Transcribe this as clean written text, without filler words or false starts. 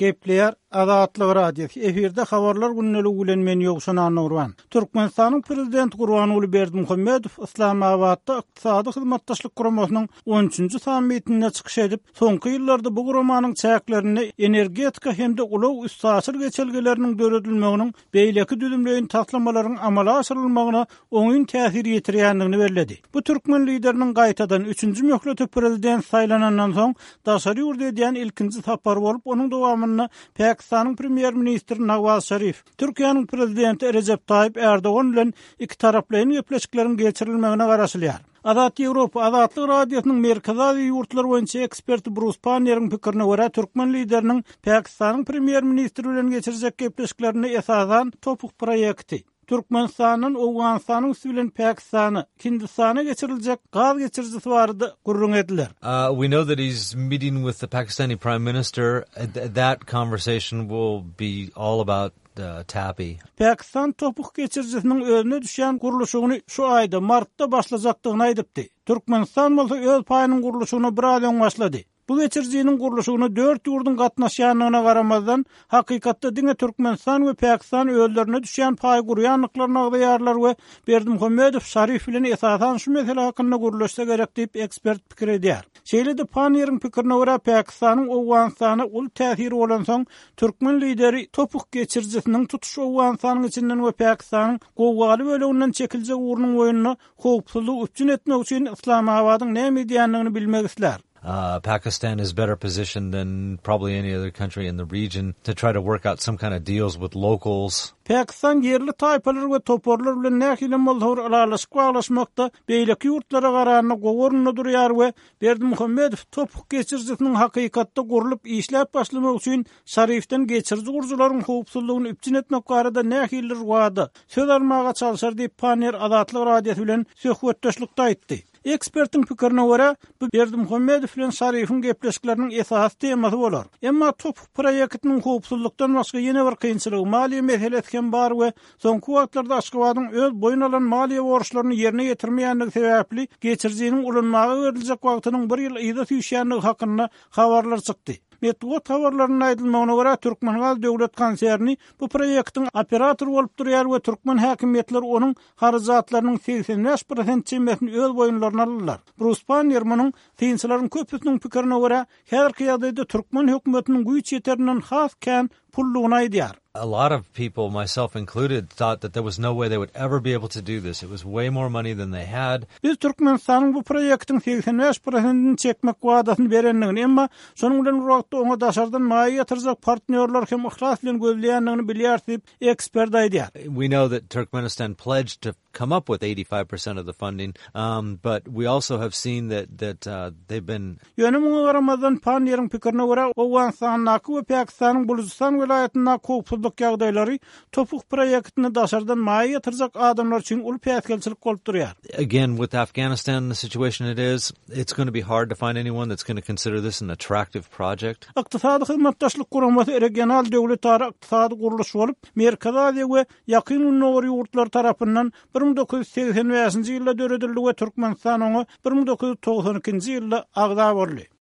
Gepleyer Azatlyk radiosu efirde habarlar günnälik bilen ýogşan Nurwan. Türkmenistanyň prezidenti Gurbanuly Berdimuhammedow Islamabadda ykdysady hyzmatdaşlyk guramasynyň 13-nji sammitine çykyş edip, soňky ýyllarda bu guramanyň çäklerini energetika hemde ulaw üstasyr geçelgeleriniň döredilmeginiň beýleki düzümleýin taklamalarynın amala aşyrylmagyna oňun täsir ýetirýändigini bellädi. Bu türkmen lideriniň gaýtadan 3-nji möhletde prezident saýlanandan soň daşary ýurda edýän ilkinji sapar bolup, onuň dowamyny Pakistanyň premier ministri Nawaz Sharif, Türkiýanyň prezidenti Recep Tayyip Erdogan bilen iki taraplyň gepleşikleriniň geçirilmegine garaşylýar. Azat Ýewropa Azatlyk radiosynyň merkezi ýurtlar boýunça eksperti Bruce Panner'in pikirine görä, türkmen lideriniň Pakistanyň premier ministri bilen geçirecek gepleşiklerini esasan topuk proýekti. Türkmenistanyň Owganistanyň bilen Pakistany, Hindistana geçiriljek gaz geçirjisi bardy gurrun ediler. We know that he's meeting with the Pakistani Prime Minister. That conversation will be all about TAPI. Pakistan topuk geçirjisiniň özüne düşýän guruluşyny şu aýda martda başlajakdygyny aýdypdy. Türkmenistan bolsa öz paýynyň guruluşyny bir aýdan başlady. Bu geçirjinin guruluşyny 4 ýurdun gatnaşýanyna garamazdan hakykatda diňe Türkmenistan we Pakistan öýlerine düşýän paý gurýanlyklaryna ýarlar we Berdimuhammedow Şarif bilen esasan şu mesele hakynda guruluşsa gerek diýip ekspert pikir edýär. Şeýle-de Panner'in pikirine görä Pakistanyň Owganistana ul täsiri bolan soň türkmen lideri topuk geçirjisiniň tutuşy Owganistanyň içinden we Pakistanyň gowgaly böleginden çekiljek urnuň oýunyny howpsuzlyk üçin etmek üçin Islamabadyň näme diýändigini bilmek isler. Pakistan is better positioned than probably any other country in the region to try to work out some kind of deals with locals. Pakistan yerli taýpalar we toporlar bilen nähili molhur aralaşmakda beýleki ýurtlara garanyny gowurny durýar we Berdimuhammedow topuk geçirjisiniň hakykatda gurulup işläp başlamak üçin Şarifden geçirji gurjularyň howpsuzlygyny üpçün etmek barada nähili wada söz almaga çalşar diýip Panner Azatlyk radiosu bilen söhbetdeşlikde aýtdy. Ekspertin pikirine görä, bu Berdimuhammedow bilen Şarifin gepleşikleriniň esas temasy bolar. Emma topuk proýektiniň howpsuzlykdan başga ýene bir kynçylygy maliýe meselesi bar we soňky wagtlarda Aşgabatyň öz boyun alan maliýe borçlaryny ýerine ýetirmeýändigi sebäpli geçirjiniň ulanmagy veriljek wagtynyň bir ýyl ýyda tüýşýändigi hakynda habarlar çykdy. Metwat habarlaryna aýdylmagyna görä Türkmengaz döwlet konserni bu proýektiň operator bolup durýar we türkmen häkimetleri onuň harajatlarynyň 85% çemmesini öz boyunlaryna alýarlar. Bruce Panner munyň tynçylaryň köpüsiniň pikirine görä häzirki ýagdaýda türkmen hökümetiniň güýç ýeterinden has kän pullugyny aýdýar. A lot of people, myself included, thought that there was no way they would ever be able to do this. It was way more money than they had. Biz Türkmenistanyň bu proýektiň 85%-ni çekmek wadasyny berendigini, emma şonuň bilen wagtda oňa daşardan maýa ýatyrjak partnerler hem ihlas bilen gözleýändigini bilýär diýip ekspert aýdýar. We know that Turkmenistan pledged to come up with 85% of the funding, but we also have seen that they've been... Ýöne garamazdan Panner'in pikirine görä Owganistanyň we Pakistanyň Bulujistan vilayetinde howpsuzlyk ýagdaýlary topuk proýektini daşardan maýa ýatyrjak adamlar üçin ul päsgelçilik bolup durýar. Again, with Afghanistan, the situation it's going to be hard to find anyone that's going to consider this an attractive project. Ykdysady hyzmatdaşlyk guramasy regional döwletlara ykdysady guruluş bolup, Merkezi Aziýa we ýakyn ýurtlar ýurtlar tarapyndan 1985-nji ýylda döredildi we Türkmenistan oňa 1992-nji ýylda agza berdi.